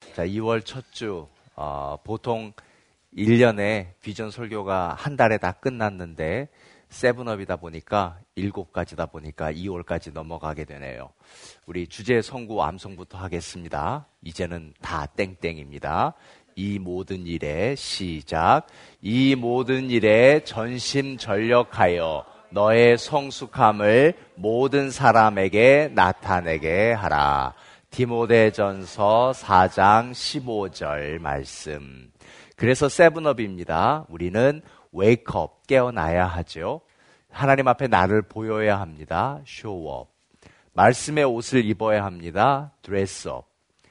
자, 2월 첫 주, 보통 1년에 비전 설교가 한 달에 다 끝났는데, 세븐업이다 보니까 7가지다 보니까 2월까지 넘어가게 되네요. 우리 주제 선구 암송부터 하겠습니다. 이제는 다 땡땡입니다. 이 모든 일에 시작. 이 모든 일에 전심전력하여 너의 성숙함을 모든 사람에게 나타내게 하라. 디모데전서 4장 15절 말씀. 그래서 세븐업입니다. 우리는 웨이크업, 깨어나야 하죠. 하나님 앞에 나를 보여야 합니다. 쇼업. 말씀의 옷을 입어야 합니다. 드레스업.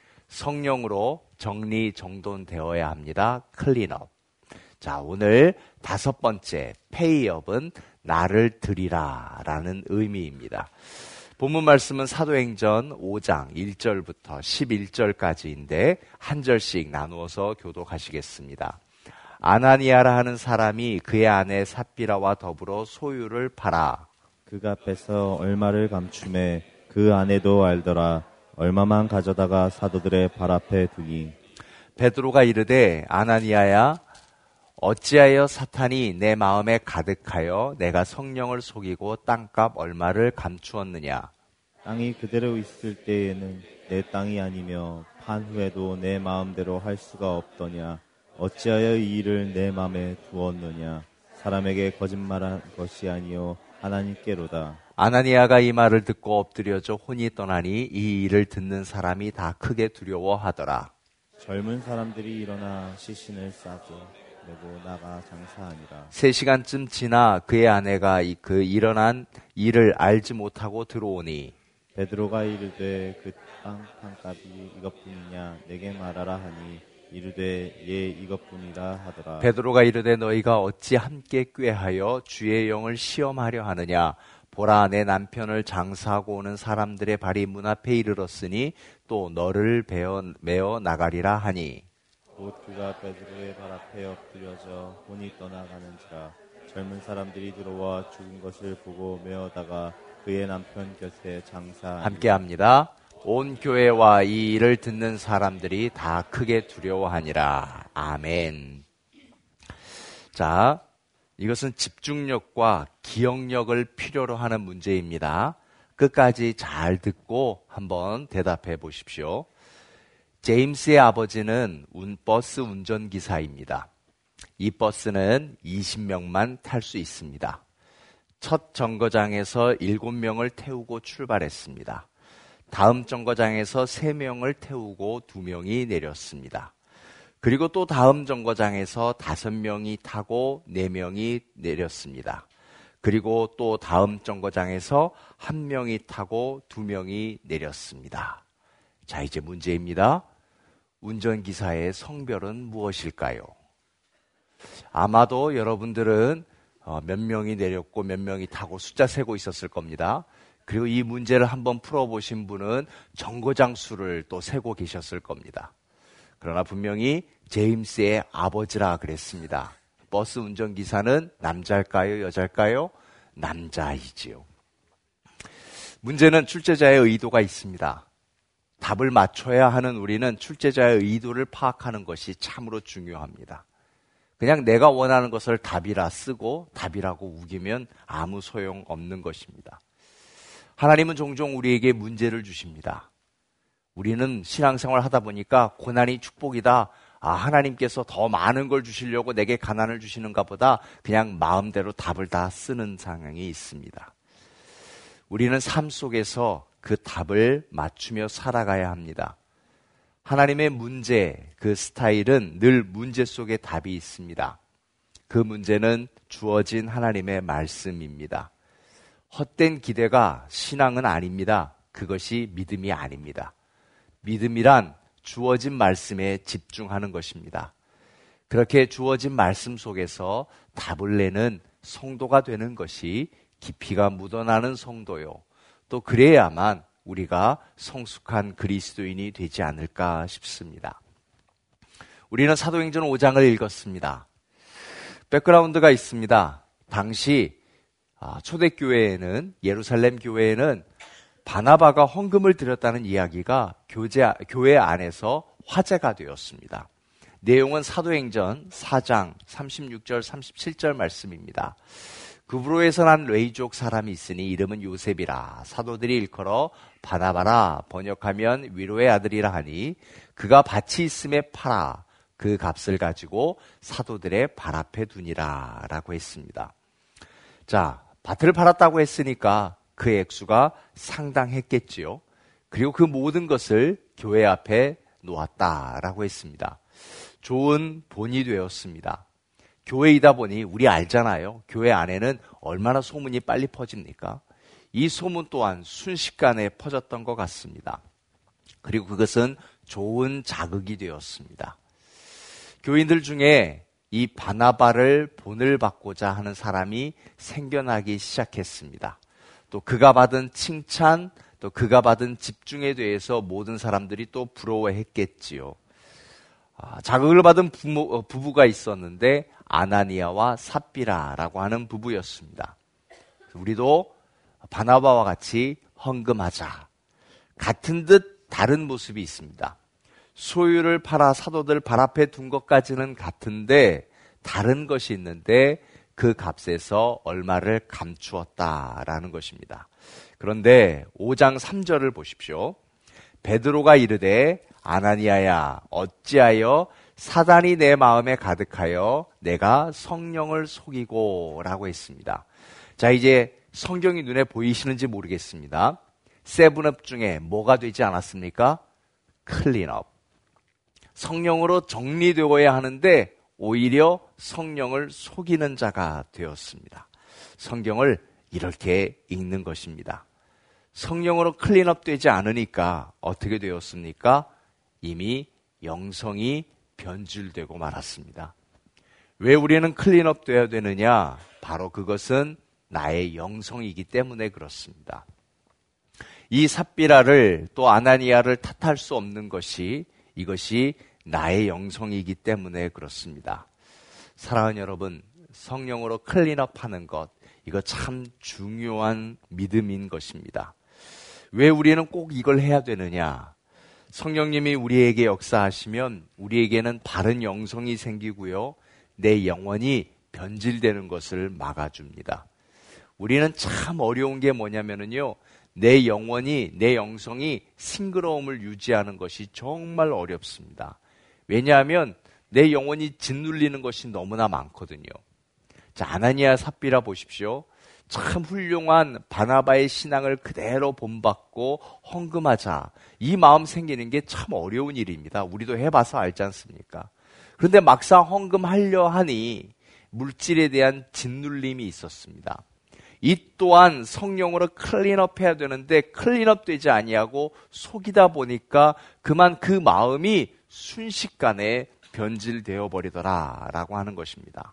성령으로 정리정돈되어야 합니다. 클린업. 자, 오늘 5번째 페이업은 나를 드리라 라는 의미입니다. 본문 말씀은 사도행전 5장 1절부터 11절까지인데 한 절씩 나누어서 교독하시겠습니다. 아나니아라 하는 사람이 그의 아내 삽비라와 더불어 소유를 팔아 그가 뺏어 얼마를 감추매 그 아내도 알더라. 얼마만 가져다가 사도들의 발 앞에 두니. 베드로가 이르되 아나니아야 어찌하여 사탄이 내 마음에 가득하여 내가 성령을 속이고 땅값 얼마를 감추었느냐. 땅이 그대로 있을 때에는 내 땅이 아니며 판 후에도 내 마음대로 할 수가 없더냐. 어찌하여 이 일을 내 마음에 두었느냐. 사람에게 거짓말한 것이 아니요 하나님께로다. 아나니아가 이 말을 듣고 엎드려져 혼이 떠나니 이 일을 듣는 사람이 다 크게 두려워하더라. 젊은 사람들이 일어나 시신을 싸고 내고 나가 장사하니라. 3시간쯤 지나 그의 아내가 그 일어난 일을 알지 못하고 들어오니 베드로가 이르되 그 땅 판값이 이것뿐이냐 내게 말하라 하니 이르되 예 이것뿐이라 하더라. 베드로가 이르되 너희가 어찌 함께 꾀하여 주의 영을 시험하려 하느냐. 보라 내 남편을 장사하고 오는 사람들의 발이 문 앞에 이르렀으니 또 너를 메어 나가리라 하니 곧 그가 베드로의 발 앞에 엎드려져 혼이 떠나가는지라. 젊은 사람들이 들어와 죽은 것을 보고 메어다가 그의 남편 곁에 장사하니. 함께합니다. 온 교회와 이 일을 듣는 사람들이 다 크게 두려워하니라. 아멘. 자, 이것은 집중력과 기억력을 필요로 하는 문제입니다. 끝까지 잘 듣고 한번 대답해 보십시오. 제임스의 아버지는 버스 운전기사입니다. 이 버스는 20명만 탈 수 있습니다. 첫 정거장에서 7명을 태우고 출발했습니다. 다음 정거장에서 3명을 태우고 2명이 내렸습니다. 그리고 또 다음 정거장에서 5명이 타고 4명이 내렸습니다. 그리고 또 다음 정거장에서 1명이 타고 2명이 내렸습니다. 자, 이제 문제입니다. 운전기사의 성별은 무엇일까요? 아마도 여러분들은 몇 명이 내렸고 몇 명이 타고 숫자 세고 있었을 겁니다. 그리고 이 문제를 한번 풀어보신 분은 정거장 수를 또 세고 계셨을 겁니다. 그러나 분명히 제임스의 아버지라 그랬습니다. 버스 운전기사는 남자일까요? 여자일까요? 남자이지요. 문제는 출제자의 의도가 있습니다. 답을 맞춰야 하는 우리는 출제자의 의도를 파악하는 것이 참으로 중요합니다. 그냥 내가 원하는 것을 답이라 쓰고 답이라고 우기면 아무 소용 없는 것입니다. 하나님은 종종 우리에게 문제를 주십니다. 우리는 신앙생활 하다 보니까 고난이 축복이다. 하나님께서 더 많은 걸 주시려고 내게 가난을 주시는가 보다 그냥 마음대로 답을 다 쓰는 상황이 있습니다. 우리는 삶 속에서 그 답을 맞추며 살아가야 합니다. 하나님의 문제, 그 스타일은 늘 문제 속에 답이 있습니다. 그 문제는 주어진 하나님의 말씀입니다. 헛된 기대가 신앙은 아닙니다. 그것이 믿음이 아닙니다. 믿음이란 주어진 말씀에 집중하는 것입니다. 그렇게 주어진 말씀 속에서 답을 내는 성도가 되는 것이 깊이가 묻어나는 성도요. 또 그래야만 우리가 성숙한 그리스도인이 되지 않을까 싶습니다. 우리는 사도행전 5장을 읽었습니다. 백그라운드가 있습니다. 당시 초대교회에는, 예루살렘 교회에는 바나바가 헌금을 드렸다는 이야기가 교회 안에서 화제가 되었습니다. 내용은 사도행전 4장 36절 37절 말씀입니다. 그브로에서 난 레이족 사람이 있으니 이름은 요셉이라. 사도들이 일컬어 바나바라, 번역하면 위로의 아들이라 하니 그가 밭이 있음에 팔아 그 값을 가지고 사도들의 발 앞에 두니라 라고 했습니다. 자, 밭을 팔았다고 했으니까 그 액수가 상당했겠지요. 그리고 그 모든 것을 교회 앞에 놓았다라고 했습니다. 좋은 본이 되었습니다. 교회이다 보니 우리 알잖아요. 교회 안에는 얼마나 소문이 빨리 퍼집니까? 이 소문 또한 순식간에 퍼졌던 것 같습니다. 그리고 그것은 좋은 자극이 되었습니다. 교인들 중에 이 바나바를 본을 받고자 하는 사람이 생겨나기 시작했습니다. 또 그가 받은 칭찬, 또 그가 받은 집중에 대해서 모든 사람들이 또 부러워했겠지요. 자극을 받은 부부가 있었는데 아나니아와 삽비라라고 하는 부부였습니다. 우리도 바나바와 같이 헌금하자. 같은 듯 다른 모습이 있습니다. 소유를 팔아 사도들 발 앞에 둔 것까지는 같은데 다른 것이 있는데 그 값에서 얼마를 감추었다라는 것입니다. 그런데 5장 3절을 보십시오. 베드로가 이르되 아나니아야 어찌하여 사단이 내 마음에 가득하여 내가 성령을 속이고 라고 했습니다. 자, 이제 성경이 눈에 보이시는지 모르겠습니다. 세븐업 중에 뭐가 되지 않았습니까? 클린업. 성령으로 정리되어야 하는데 오히려 성령을 속이는 자가 되었습니다. 성경을 이렇게 읽는 것입니다. 성령으로 클린업 되지 않으니까 어떻게 되었습니까? 이미 영성이 변질되고 말았습니다. 왜 우리는 클린업 되어야 되느냐? 바로 그것은 나의 영성이기 때문에 그렇습니다. 이 삽비라를 또 아나니아를 탓할 수 없는 것이 이것이 나의 영성이기 때문에 그렇습니다. 사랑하는 여러분, 성령으로 클린업하는 것, 이거 참 중요한 믿음인 것입니다. 왜 우리는 꼭 이걸 해야 되느냐? 성령님이 우리에게 역사하시면 우리에게는 바른 영성이 생기고요. 내 영혼이 변질되는 것을 막아줍니다. 우리는 참 어려운 게 뭐냐면요. 내 영혼이, 내 영성이 싱그러움을 유지하는 것이 정말 어렵습니다. 왜냐하면 내 영혼이 짓눌리는 것이 너무나 많거든요. 자, 아나니아 삽비라 보십시오. 참 훌륭한 바나바의 신앙을 그대로 본받고 헌금하자. 이 마음 생기는 게 참 어려운 일입니다. 우리도 해봐서 알지 않습니까? 그런데 막상 헌금하려 하니 물질에 대한 짓눌림이 있었습니다. 이 또한 성령으로 클린업 해야 되는데 클린업 되지 아니하고 속이다 보니까 그만 그 마음이 순식간에 변질되어 버리더라라고 하는 것입니다.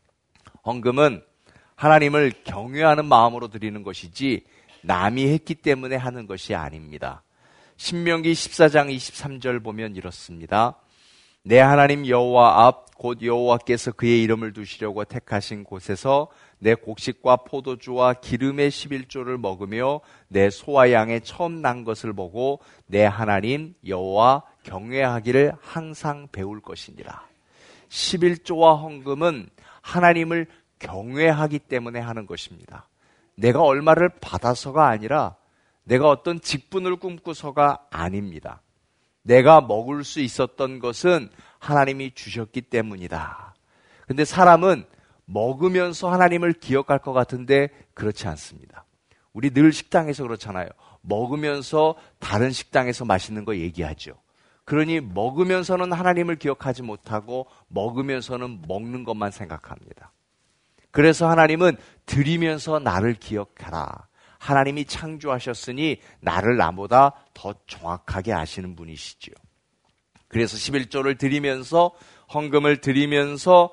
헌금은 하나님을 경외하는 마음으로 드리는 것이지 남이 했기 때문에 하는 것이 아닙니다. 신명기 14장 23절 보면 이렇습니다. 내 하나님 여호와 앞 곧 여호와께서 그의 이름을 두시려고 택하신 곳에서 내 곡식과 포도주와 기름의 11조를 먹으며 내 소와 양의 처음 난 것을 보고 내 하나님 여호와 경외하기를 항상 배울 것이니라. 11조와 헌금은 하나님을 경외하기 때문에 하는 것입니다. 내가 얼마를 받아서가 아니라 내가 어떤 직분을 꿈꾸서가 아닙니다. 내가 먹을 수 있었던 것은 하나님이 주셨기 때문이다. 근데 사람은 먹으면서 하나님을 기억할 것 같은데 그렇지 않습니다. 우리 늘 식당에서 그렇잖아요. 먹으면서 다른 식당에서 맛있는 거 얘기하죠. 그러니 먹으면서는 하나님을 기억하지 못하고 먹으면서는 먹는 것만 생각합니다. 그래서 하나님은 드리면서 나를 기억하라. 하나님이 창조하셨으니 나를 나보다 더 정확하게 아시는 분이시죠. 그래서 11조를 드리면서 헌금을 드리면서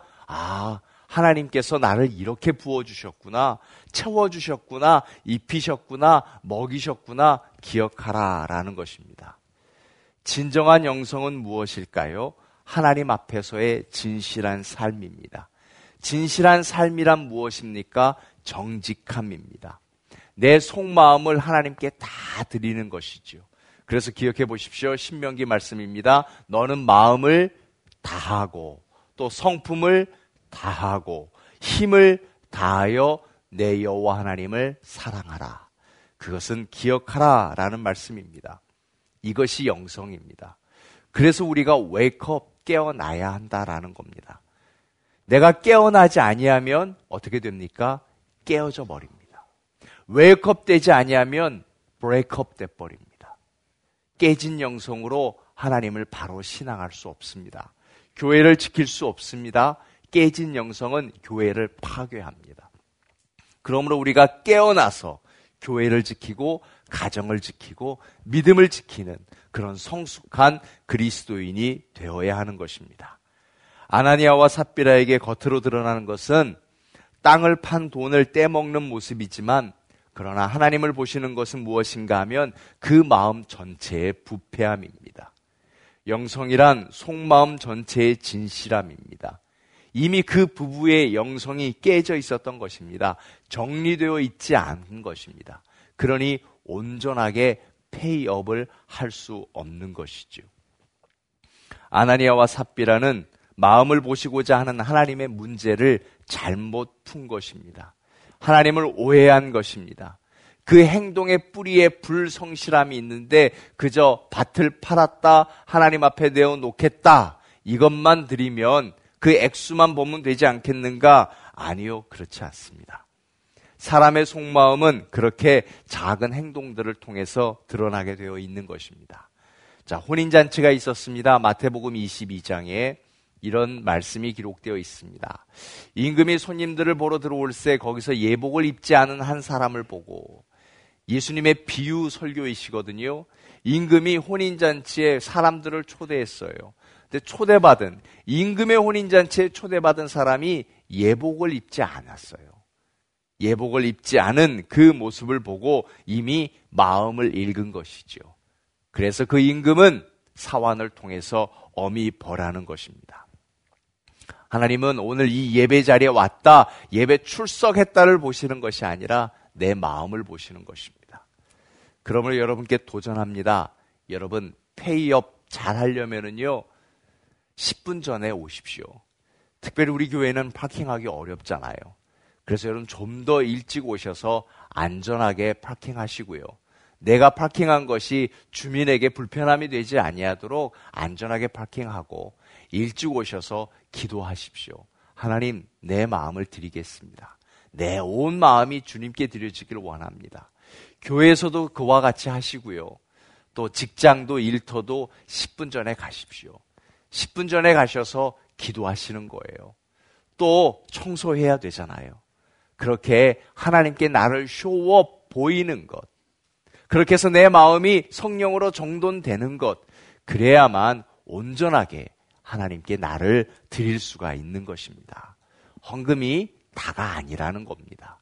하나님께서 나를 이렇게 부어주셨구나, 채워주셨구나, 입히셨구나, 먹이셨구나 기억하라라는 것입니다. 진정한 영성은 무엇일까요? 하나님 앞에서의 진실한 삶입니다. 진실한 삶이란 무엇입니까? 정직함입니다. 내 속마음을 하나님께 다 드리는 것이죠. 그래서 기억해 보십시오. 신명기 말씀입니다. 너는 마음을 다하고 또 성품을 다하고 힘을 다하여 내 여호와 하나님을 사랑하라. 그것은 기억하라 라는 말씀입니다. 이것이 영성입니다. 그래서 우리가 웨이크업, 깨어나야 한다라는 겁니다. 내가 깨어나지 아니하면 어떻게 됩니까? 깨어져 버립니다. 웨이크업 되지 아니하면 브레이크업 돼 버립니다. 깨진 영성으로 하나님을 바로 신앙할 수 없습니다. 교회를 지킬 수 없습니다. 깨진 영성은 교회를 파괴합니다. 그러므로 우리가 깨어나서 교회를 지키고 가정을 지키고 믿음을 지키는 그런 성숙한 그리스도인이 되어야 하는 것입니다. 아나니아와 삽비라에게 겉으로 드러나는 것은 땅을 판 돈을 떼먹는 모습이지만 그러나 하나님을 보시는 것은 무엇인가 하면 그 마음 전체의 부패함입니다. 영성이란 속마음 전체의 진실함입니다. 이미 그 부부의 영성이 깨져 있었던 것입니다. 정리되어 있지 않은 것입니다. 그러니 온전하게 페이업을 할 수 없는 것이죠. 아나니아와 삽비라는 마음을 보시고자 하는 하나님의 문제를 잘못 푼 것입니다. 하나님을 오해한 것입니다. 그 행동의 뿌리에 불성실함이 있는데 그저 밭을 팔았다, 하나님 앞에 내어놓겠다, 이것만 드리면 그 액수만 보면 되지 않겠는가? 아니요, 그렇지 않습니다. 사람의 속마음은 그렇게 작은 행동들을 통해서 드러나게 되어 있는 것입니다. 자, 혼인잔치가 있었습니다. 마태복음 22장에 이런 말씀이 기록되어 있습니다. 임금이 손님들을 보러 들어올새 거기서 예복을 입지 않은 한 사람을 보고, 예수님의 비유 설교이시거든요. 임금이 혼인잔치에 사람들을 초대했어요. 근데 초대받은, 임금의 혼인잔치에 초대받은 사람이 예복을 입지 않았어요. 예복을 입지 않은 그 모습을 보고 이미 마음을 읽은 것이죠. 그래서 그 임금은 사환을 통해서 엄히 벌하는 것입니다. 하나님은 오늘 이 예배 자리에 왔다, 예배 출석했다를 보시는 것이 아니라 내 마음을 보시는 것입니다. 그러므로 여러분께 도전합니다. 여러분, 페이업 잘 하려면은요, 10분 전에 오십시오. 특별히 우리 교회는 파킹하기 어렵잖아요. 그래서 여러분 좀 더 일찍 오셔서 안전하게 파킹하시고요. 내가 파킹한 것이 주민에게 불편함이 되지 아니하도록 안전하게 파킹하고 일찍 오셔서 기도하십시오. 하나님, 내 마음을 드리겠습니다. 내 온 마음이 주님께 드려지기를 원합니다. 교회에서도 그와 같이 하시고요. 또 직장도 일터도 10분 전에 가십시오. 10분 전에 가셔서 기도하시는 거예요. 또 청소해야 되잖아요. 그렇게 하나님께 나를 쇼업 보이는 것, 그렇게 해서 내 마음이 성령으로 정돈되는 것, 그래야만 온전하게 하나님께 나를 드릴 수가 있는 것입니다. 헌금이 다가 아니라는 겁니다.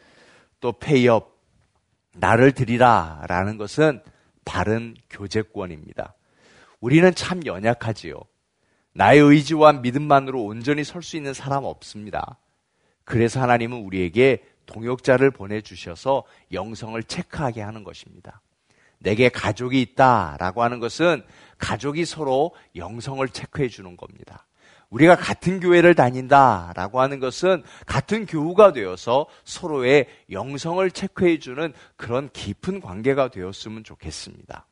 또 페이업, 나를 드리라 라는 것은 바른 교제권입니다. 우리는 참 연약하지요. 나의 의지와 믿음만으로 온전히 설 수 있는 사람 없습니다. 그래서 하나님은 우리에게 동역자를 보내주셔서 영성을 체크하게 하는 것입니다. 내게 가족이 있다라고 하는 것은 가족이 서로 영성을 체크해 주는 겁니다. 우리가 같은 교회를 다닌다라고 하는 것은 같은 교우가 되어서 서로의 영성을 체크해 주는 그런 깊은 관계가 되었으면 좋겠습니다.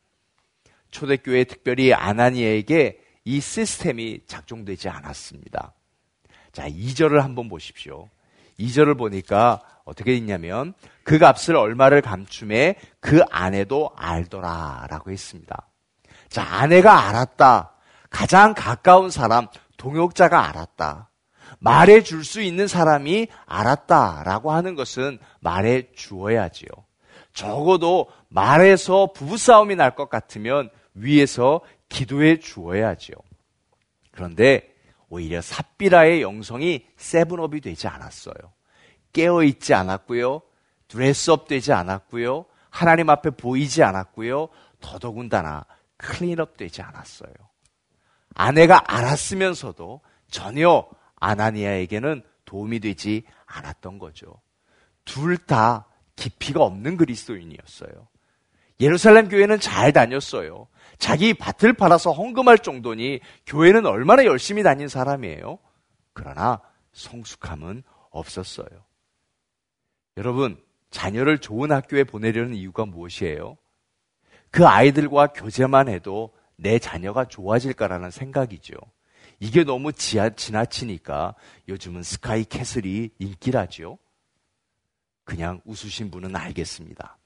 초대교회 특별히 아나니아에게 이 시스템이 작동되지 않았습니다. 자, 2절을 한번 보십시오. 2절을 보니까 어떻게 있냐면 그 값을 얼마를 감춤해 그 아내도 알더라 라고 했습니다. 자, 아내가 알았다. 가장 가까운 사람, 동역자가 알았다. 말해줄 수 있는 사람이 알았다라고 하는 것은 말해 주어야지요. 적어도 말해서 부부싸움이 날 것 같으면 위에서 기도해 주어야지요. 그런데 오히려 삽비라의 영성이 세븐업이 되지 않았어요. 깨어있지 않았고요. 드레스업 되지 않았고요. 하나님 앞에 보이지 않았고요. 더더군다나 클린업 되지 않았어요. 아내가 알았으면서도 전혀 아나니아에게는 도움이 되지 않았던 거죠. 둘 다 깊이가 없는 그리스도인이었어요. 예루살렘 교회는 잘 다녔어요. 자기 밭을 팔아서 헌금할 정도니 교회는 얼마나 열심히 다닌 사람이에요. 그러나 성숙함은 없었어요. 여러분, 자녀를 좋은 학교에 보내려는 이유가 무엇이에요? 그 아이들과 교제만 해도 내 자녀가 좋아질까라는 생각이죠. 이게 너무 지나치니까 요즘은 스카이 캐슬이 인기라죠. 그냥 웃으신 분은 알겠습니다.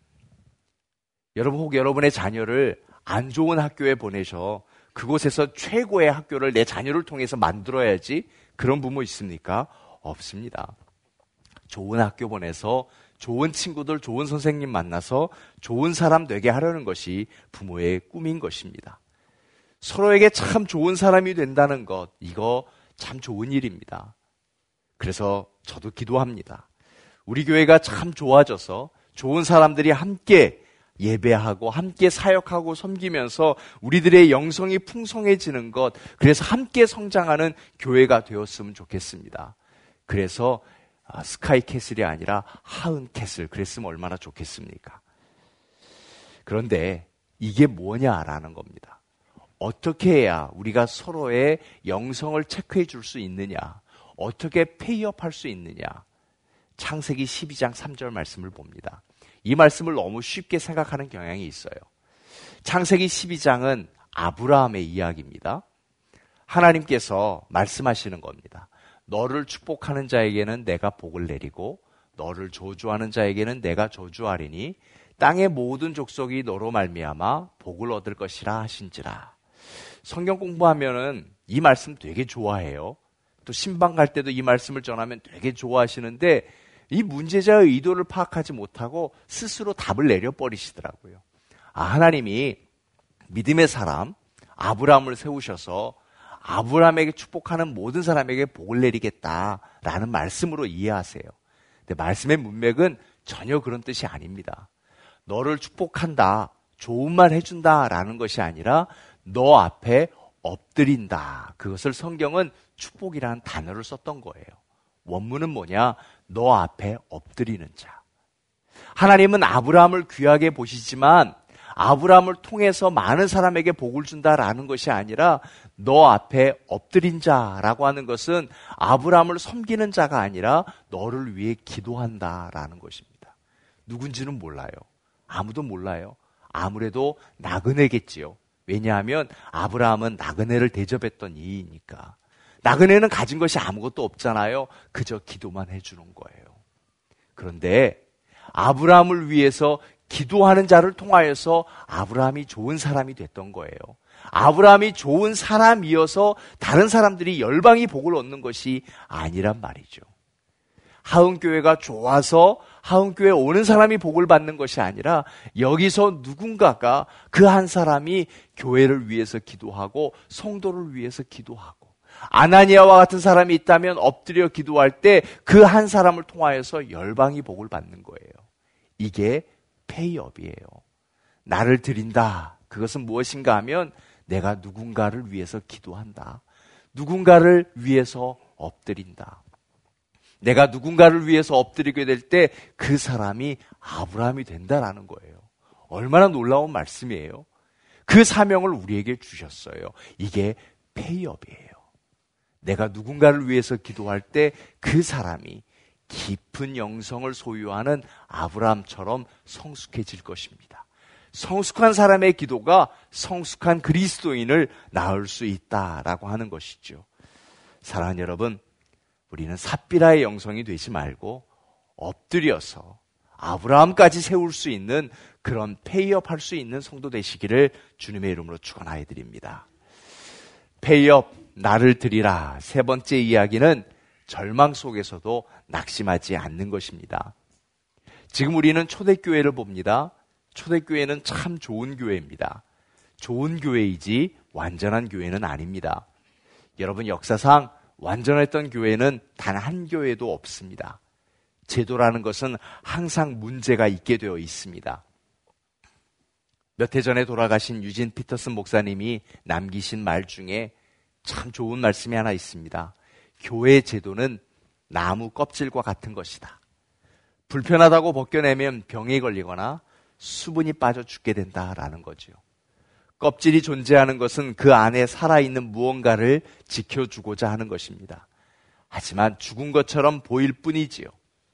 여러분, 혹 여러분의 자녀를 안 좋은 학교에 보내셔 그곳에서 최고의 학교를 내 자녀를 통해서 만들어야지, 그런 부모 있습니까? 없습니다. 좋은 학교 보내서 좋은 친구들, 좋은 선생님 만나서 좋은 사람 되게 하려는 것이 부모의 꿈인 것입니다. 서로에게 참 좋은 사람이 된다는 것, 이거 참 좋은 일입니다. 그래서 저도 기도합니다. 우리 교회가 참 좋아져서 좋은 사람들이 함께 예배하고 함께 사역하고 섬기면서 우리들의 영성이 풍성해지는 것, 그래서 함께 성장하는 교회가 되었으면 좋겠습니다. 그래서 스카이 캐슬이 아니라 하은 캐슬, 그랬으면 얼마나 좋겠습니까? 그런데 이게 뭐냐라는 겁니다. 어떻게 해야 우리가 서로의 영성을 체크해 줄 수 있느냐, 어떻게 페이업 할 수 있느냐. 창세기 12장 3절 말씀을 봅니다. 이 말씀을 너무 쉽게 생각하는 경향이 있어요. 창세기 12장은 아브라함의 이야기입니다. 하나님께서 말씀하시는 겁니다. 너를 축복하는 자에게는 내가 복을 내리고 너를 저주하는 자에게는 내가 저주하리니 땅의 모든 족속이 너로 말미암아 복을 얻을 것이라 하신지라. 성경 공부하면은 이 말씀 되게 좋아해요. 또 신방 갈 때도 이 말씀을 전하면 되게 좋아하시는데 이 문제자의 의도를 파악하지 못하고 스스로 답을 내려버리시더라고요. 하나님이 믿음의 사람 아브라함을 세우셔서 아브라함에게 축복하는 모든 사람에게 복을 내리겠다라는 말씀으로 이해하세요. 근데 말씀의 문맥은 전혀 그런 뜻이 아닙니다. 너를 축복한다, 좋은 말 해준다라는 것이 아니라 너 앞에 엎드린다. 그것을 성경은 축복이라는 단어를 썼던 거예요. 원문은 뭐냐? 너 앞에 엎드리는 자. 하나님은 아브라함을 귀하게 보시지만 아브라함을 통해서 많은 사람에게 복을 준다라는 것이 아니라 너 앞에 엎드린 자라고 하는 것은 아브라함을 섬기는 자가 아니라 너를 위해 기도한다라는 것입니다. 누군지는 몰라요. 아무도 몰라요. 아무래도 나그네겠지요. 왜냐하면 아브라함은 나그네를 대접했던 이이니까. 나그네는 가진 것이 아무것도 없잖아요. 그저 기도만 해주는 거예요. 그런데 아브라함을 위해서 기도하는 자를 통하여서 아브라함이 좋은 사람이 됐던 거예요. 아브라함이 좋은 사람이어서 다른 사람들이 열방이 복을 얻는 것이 아니란 말이죠. 하은교회가 좋아서 하은교회에 오는 사람이 복을 받는 것이 아니라 여기서 누군가가 그 한 사람이 교회를 위해서 기도하고 성도를 위해서 기도하고 아나니아와 같은 사람이 있다면 엎드려 기도할 때 그 한 사람을 통하여서 열방이 복을 받는 거예요. 이게 페이업이에요. 나를 드린다. 그것은 무엇인가 하면 내가 누군가를 위해서 기도한다. 누군가를 위해서 엎드린다. 내가 누군가를 위해서 엎드리게 될 때 그 사람이 아브라함이 된다라는 거예요. 얼마나 놀라운 말씀이에요. 그 사명을 우리에게 주셨어요. 이게 페이업이에요. 내가 누군가를 위해서 기도할 때 그 사람이 깊은 영성을 소유하는 아브라함처럼 성숙해질 것입니다. 성숙한 사람의 기도가 성숙한 그리스도인을 낳을 수 있다라고 하는 것이죠. 사랑하는 여러분, 우리는 삽비라의 영성이 되지 말고 엎드려서 아브라함까지 세울 수 있는 그런 페이업 할 수 있는 성도 되시기를 주님의 이름으로 축원하여 드립니다. 페이업, 나를 드리라. 세 번째 이야기는 절망 속에서도 낙심하지 않는 것입니다. 지금 우리는 초대교회를 봅니다. 초대교회는 참 좋은 교회입니다. 좋은 교회이지 완전한 교회는 아닙니다. 여러분, 역사상 완전했던 교회는 단 한 교회도 없습니다. 제도라는 것은 항상 문제가 있게 되어 있습니다. 몇 해 전에 돌아가신 유진 피터슨 목사님이 남기신 말 중에 참 좋은 말씀이 하나 있습니다. 교회 제도는 나무 껍질과 같은 것이다. 불편하다고 벗겨내면 병에 걸리거나 수분이 빠져 죽게 된다라는 거죠. 껍질이 존재하는 것은 그 안에 살아있는 무언가를 지켜주고자 하는 것입니다. 하지만 죽은 것처럼 보일 뿐이지요.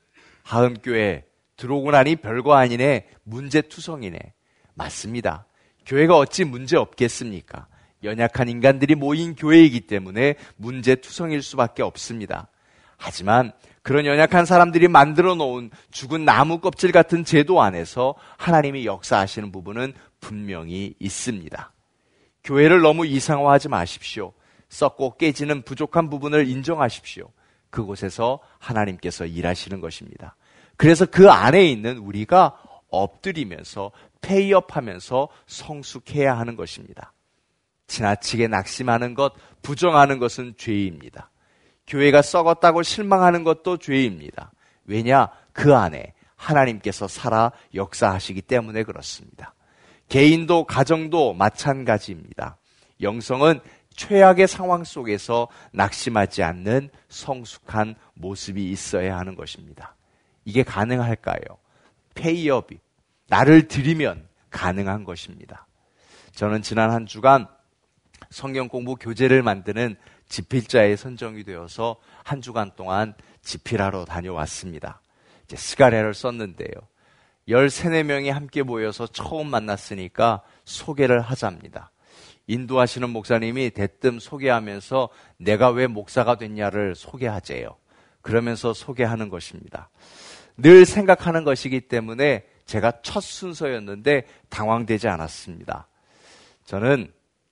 하음교회 들어오고 나니 별거 아니네, 문제투성이네. 맞습니다. 교회가 어찌 문제 없겠습니까? 연약한 인간들이 모인 교회이기 때문에 문제투성일 수밖에 없습니다. 하지만 그런 연약한 사람들이 만들어 놓은 죽은 나무 껍질 같은 제도 안에서 하나님이 역사하시는 부분은 분명히 있습니다. 교회를 너무 이상화하지 마십시오. 썩고 깨지는 부족한 부분을 인정하십시오. 그곳에서 하나님께서 일하시는 것입니다. 그래서 그 안에 있는 우리가 엎드리면서 페이업하면서 성숙해야 하는 것입니다. 지나치게 낙심하는 것, 부정하는 것은 죄입니다. 교회가 썩었다고 실망하는 것도 죄입니다. 왜냐? 그 안에 하나님께서 살아 역사하시기 때문에 그렇습니다. 개인도 가정도 마찬가지입니다. 영성은 최악의 상황 속에서 낙심하지 않는 성숙한 모습이 있어야 하는 것입니다. 이게 가능할까요? 페이업이 나를 들이면 가능한 것입니다. 저는 지난 한 주간 성경 공부 교재를 만드는 집필자에 선정이 되어서 한 주간 동안 집필하러 다녀왔습니다. 이제 스가랴를 썼는데요. 13, 14명이 함께 모여서 처음 만났으니까 소개를 하자입니다. 인도하시는 목사님이 대뜸 소개하면서 내가 왜 목사가 됐냐를 소개하재요. 그러면서 소개하는 것입니다. 늘 생각하는 것이기 때문에 제가 첫 순서였는데 당황되지 않았습니다. 저는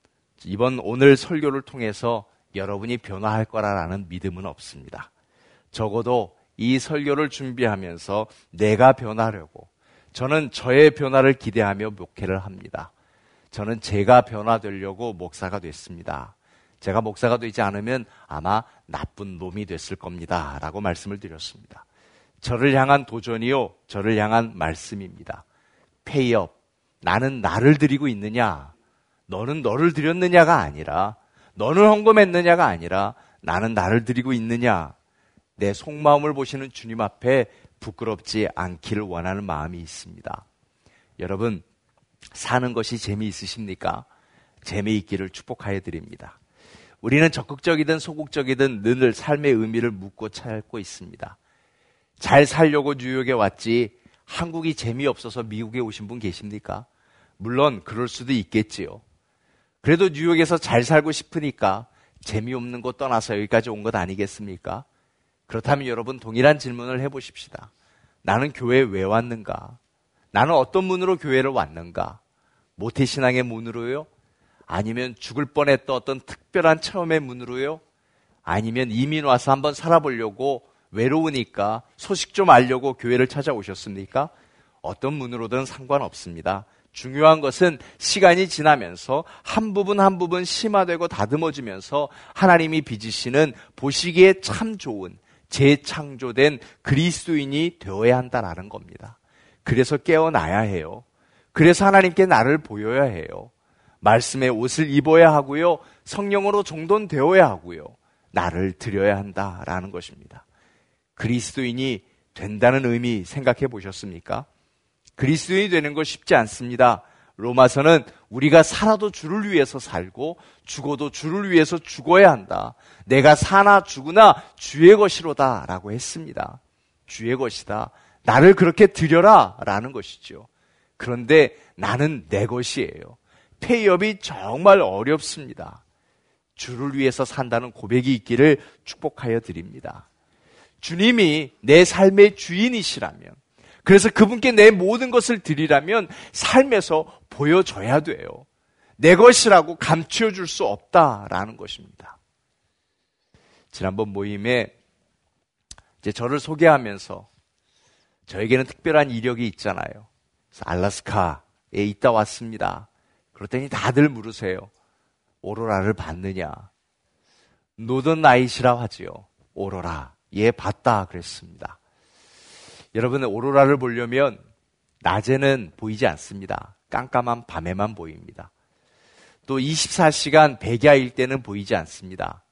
오늘 설교를 통해서 여러분이 변화할 거라는 믿음은 없습니다. 적어도 이 설교를 준비하면서 내가 변하려고 저는 저의 변화를 기대하며 목회를 합니다. 저는 제가 변화되려고 목사가 됐습니다. 제가 목사가 되지 않으면 아마 나쁜 놈이 됐을 겁니다. 라고 말씀을 드렸습니다. 저를 향한 도전이요, 저를 향한 말씀입니다. 페이업, 나는 나를 드리고 있느냐, 너는 너를 드렸느냐가 아니라, 너는 헌금했느냐가 아니라 나는 나를 드리고 있느냐, 내 속마음을 보시는 주님 앞에 부끄럽지 않기를 원하는 마음이 있습니다. 여러분, 사는 것이 재미있으십니까? 재미있기를 축복하여 드립니다. 우리는 적극적이든 소극적이든 늘 삶의 의미를 묻고 찾고 있습니다. 잘 살려고 뉴욕에 왔지 한국이 재미없어서 미국에 오신 분 계십니까? 물론 그럴 수도 있겠지요. 그래도 뉴욕에서 잘 살고 싶으니까 재미없는 곳 떠나서 여기까지 온 것 아니겠습니까? 그렇다면 여러분 동일한 질문을 해보십시다. 나는 교회에 왜 왔는가? 나는 어떤 문으로 교회를 왔는가? 모태신앙의 문으로요? 아니면 죽을 뻔했던 어떤 특별한 체험의 문으로요? 아니면 이민 와서 한번 살아보려고 외로우니까 소식 좀 알려고 교회를 찾아오셨습니까? 어떤 문으로든 상관없습니다. 중요한 것은 시간이 지나면서 한 부분 한 부분 심화되고 다듬어지면서 하나님이 빚으시는 보시기에 참 좋은 재창조된 그리스도인이 되어야 한다라는 겁니다. 그래서 깨어나야 해요. 그래서 하나님께 나를 보여야 해요. 말씀의 옷을 입어야 하고요. 성령으로 정돈되어야 하고요. 나를 드려야 한다라는 것입니다. 그리스도인이 된다는 의미 생각해 보셨습니까? 그리스도인이 되는 거 쉽지 않습니다. 로마서는 우리가 살아도 주를 위해서 살고 죽어도 주를 위해서 죽어야 한다. 내가 사나 죽으나 주의 것이로다 라고 했습니다. 주의 것이다. 나를 그렇게 드려라 라는 것이죠. 그런데 나는 내 것이에요. 페이업이 정말 어렵습니다. 주를 위해서 산다는 고백이 있기를 축복하여 드립니다. 주님이 내 삶의 주인이시라면, 그래서 그분께 내 모든 것을 드리라면 삶에서 보여줘야 돼요. 내 것이라고 감추어 줄 수 없다라는 것입니다. 지난번 모임에 이제 저를 소개하면서 저에게는 특별한 이력이 있잖아요. 그래서 알래스카에 있다 왔습니다. 그랬더니 다들 물으세요. 오로라를 봤느냐? 노던 나잇이라 하지요. 오로라. 예, 봤다 그랬습니다. 여러분, 오로라를 보려면 낮에는 보이지 않습니다. 깜깜한 밤에만 보입니다. 또 24시간 백야일 때는 보이지 않습니다.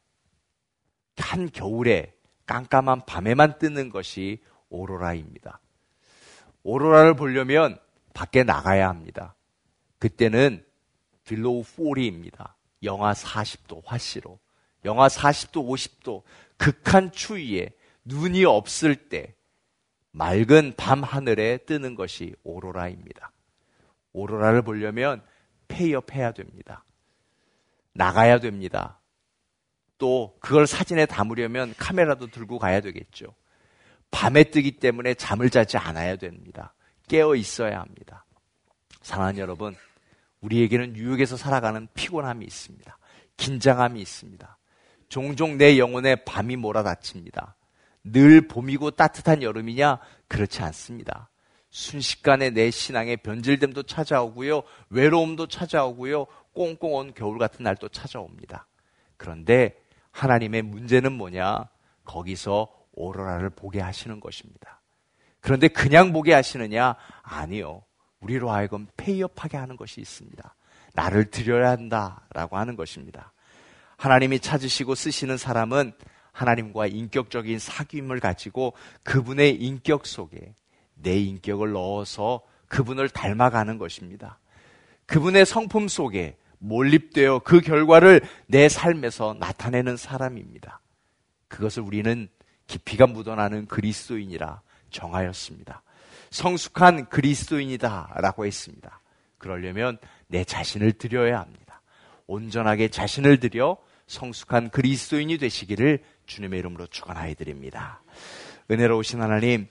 한겨울에 깜깜한 밤에만 뜨는 것이 오로라입니다. 오로라를 보려면 밖에 나가야 합니다. 그때는 below 40입니다. 영하 40도 화씨로. 영하 40도, 50도 극한 추위에 눈이 없을 때 맑은 밤 하늘에 뜨는 것이 오로라입니다. 오로라를 보려면 페이업해야 됩니다. 나가야 됩니다. 또 그걸 사진에 담으려면 카메라도 들고 가야 되겠죠. 밤에 뜨기 때문에 잠을 자지 않아야 됩니다. 깨어 있어야 합니다. 사랑하는 여러분, 우리에게는 뉴욕에서 살아가는 피곤함이 있습니다. 긴장함이 있습니다. 종종 내 영혼에 밤이 몰아닥칩니다. 늘 봄이고 따뜻한 여름이냐? 그렇지 않습니다. 순식간에 내 신앙의 변질됨도 찾아오고요. 외로움도 찾아오고요. 꽁꽁 온 겨울 같은 날도 찾아옵니다. 그런데 하나님의 문제는 뭐냐? 거기서 오로라를 보게 하시는 것입니다. 그런데 그냥 보게 하시느냐? 아니요. 우리로 하여금 페이업하게 하는 것이 있습니다. 나를 드려야 한다라고 하는 것입니다. 하나님이 찾으시고 쓰시는 사람은 하나님과 인격적인 사귐을 가지고 그분의 인격 속에 내 인격을 넣어서 그분을 닮아가는 것입니다. 그분의 성품 속에 몰입되어 그 결과를 내 삶에서 나타내는 사람입니다. 그것을 우리는 깊이가 묻어나는 그리스도인이라 정하였습니다. 성숙한 그리스도인이다 라고 했습니다. 그러려면 내 자신을 드려야 합니다. 온전하게 자신을 드려 성숙한 그리스도인이 되시기를 주님의 이름으로 축원하여 드립니다. 은혜로우신 하나님,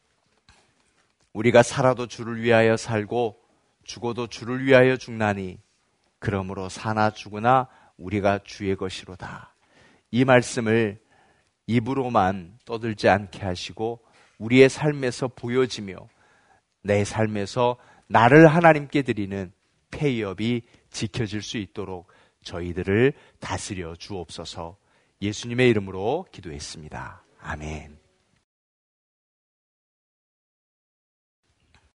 우리가 살아도 주를 위하여 살고 죽어도 주를 위하여 죽나니 그러므로 사나 죽으나 우리가 주의 것이로다. 이 말씀을 입으로만 떠들지 않게 하시고 우리의 삶에서 보여지며 내 삶에서 나를 하나님께 드리는 페이업이 지켜질 수 있도록 저희들을 다스려 주옵소서. 예수님의 이름으로 기도했습니다. 아멘.